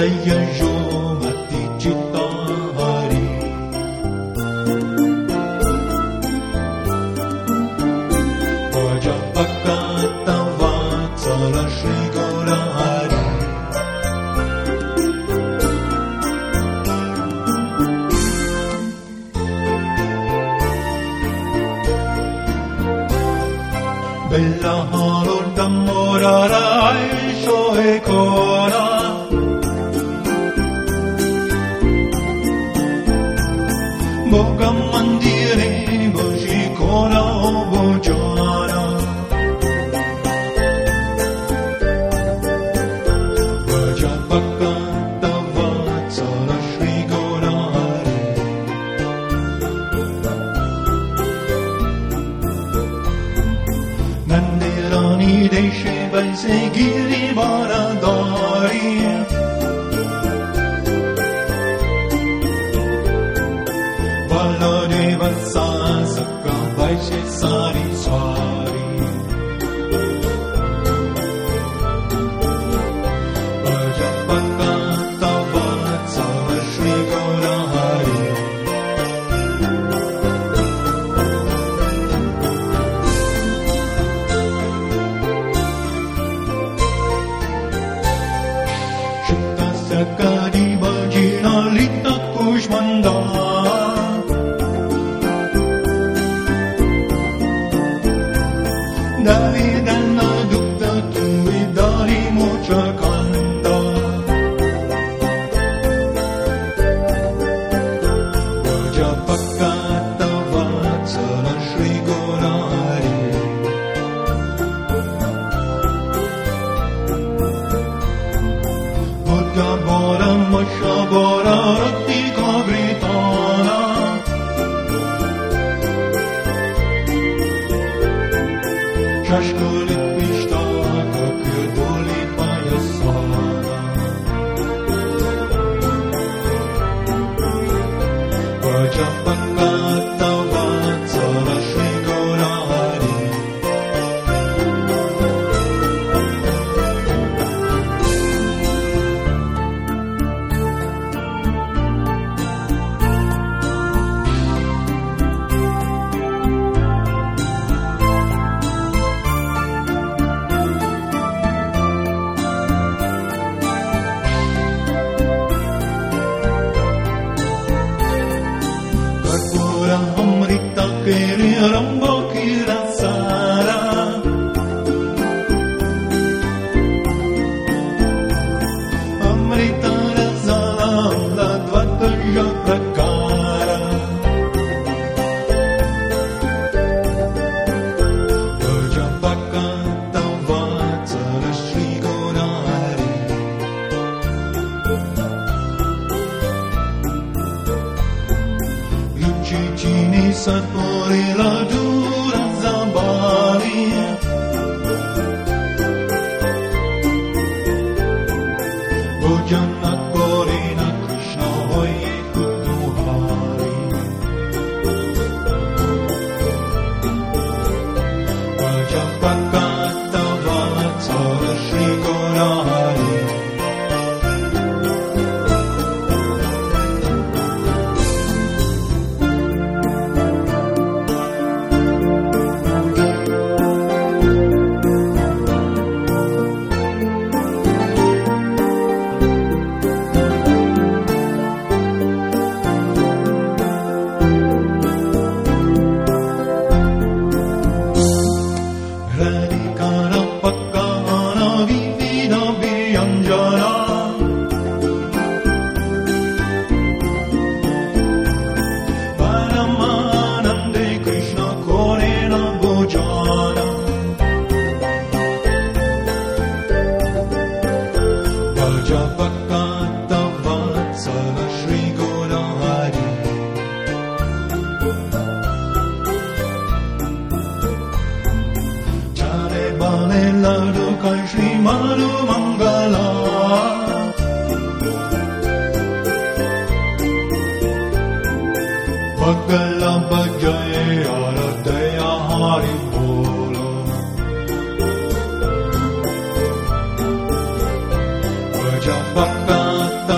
Bella halo d'amorara e shoe kora Boga mandire boji kora o bojana Vaja baka tavatsa la shri gorare Nandirani deshe vaise giri baradari Valadeva sasaka vaise sari swari Vajapaka tavatsa shri gorahari Sakadi bajina lita kushmanda Dali dana dukta tuvi dali mocha kanda Vajapaka tavatsala shri gorari Bora Mosha Bora Rati Kagritana Shashkulit Vishtaka Kirdulit Payasana Vajapaka Tavatsala Shri Gorahari Amrita kere rambo kirasara Amrita razala la dvataja prakara Vajapaka tavatsala shri gorari Lucicini sapori la dura zambari Bojana korina Krishna hoye kutuhari Vajapaka tavatsala shri gorari Radhikara Pakana Vivida Vyanjana Paramanande Krishna Korena Bojana Vajapaka Tavatsala Shri Gorahari Bale ladu kai Shri Madhu Mangala Bhagala Bhajaya Aradaya Hari Bolo Vajapaka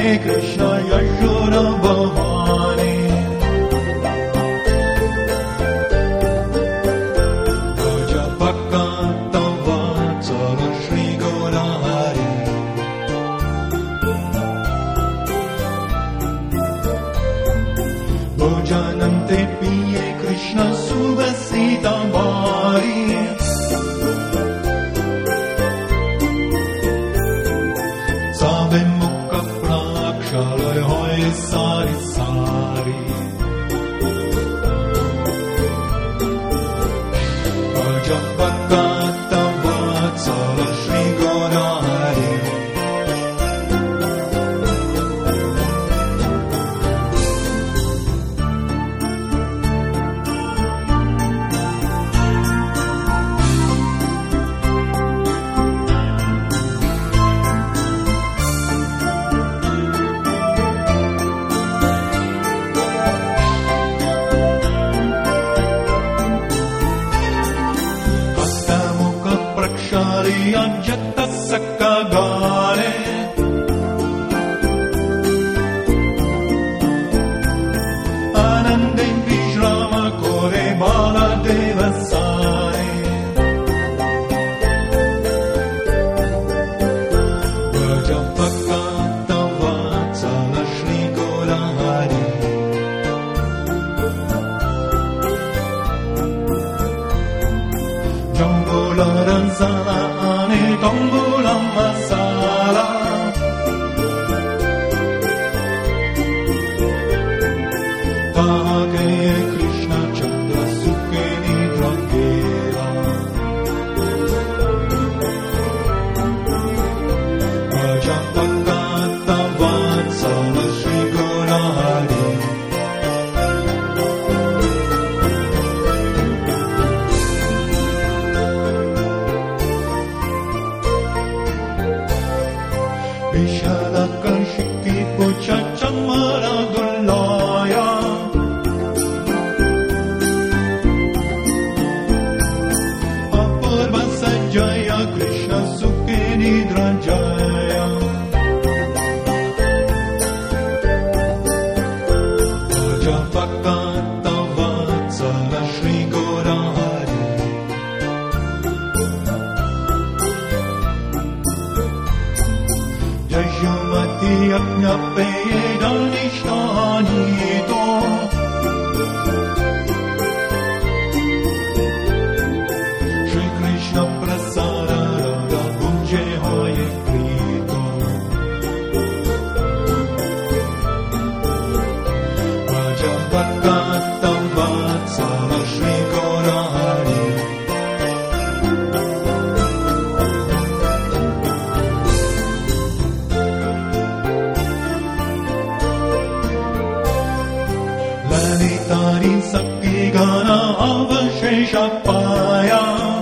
Krishna Yashoda Bhavani Bhaja Bhakta Vatsala Shri Gaurahari Bhojanante Piye Krishna Subhasita Bhari Sabe Mukha Prakshalay Hoy Sari Sari Bhaja Bhakta Vatsala Shri Gaurahari Jatta Sakkagare Anande Vishrama Kore Bala Devasare Bhaja Bhakta Vatsala Shri Gaurahari Jambula Razana Tambula Masala Tage Krishna Chandra Sukhe Nidra Gera Bhaja Bhakta Vatsala Shri Gaurahari Vishalakanshiki Pucha Chamara Dullaya Apurva Sajaya Krishna Sukhe Nidra Jaya Bhaja Bhakta Vatsala Shri Gaurahari Yajamati Yajna Peda Nishtanito Shri Krishna Prasada Radha Bhunje Hoye Krito Bhaja Bhakta Vatsala Shri Gaurahari Lalitari Sakhi Gana Avashesha Paya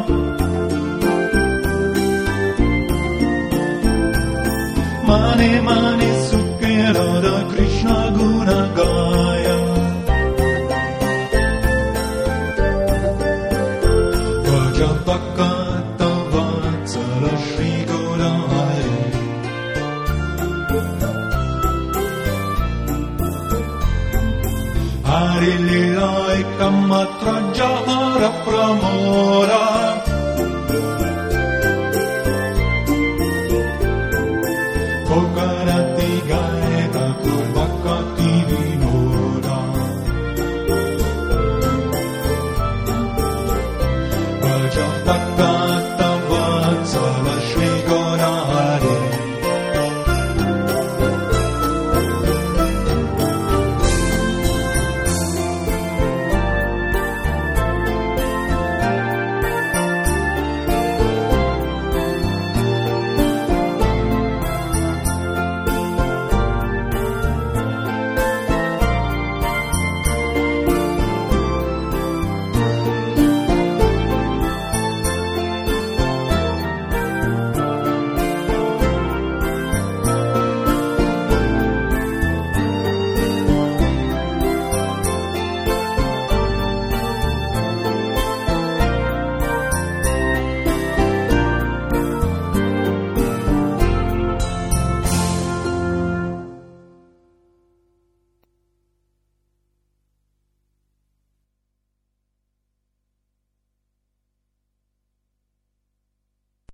Mane Mane Sukhe Radha Krishna Guna Gaya Bhaja Bhakta Vatsala Shri Gaurahari Hari Lila Ekamatra Jahara Pramora Kokarati Gaeta Kurvakati Vina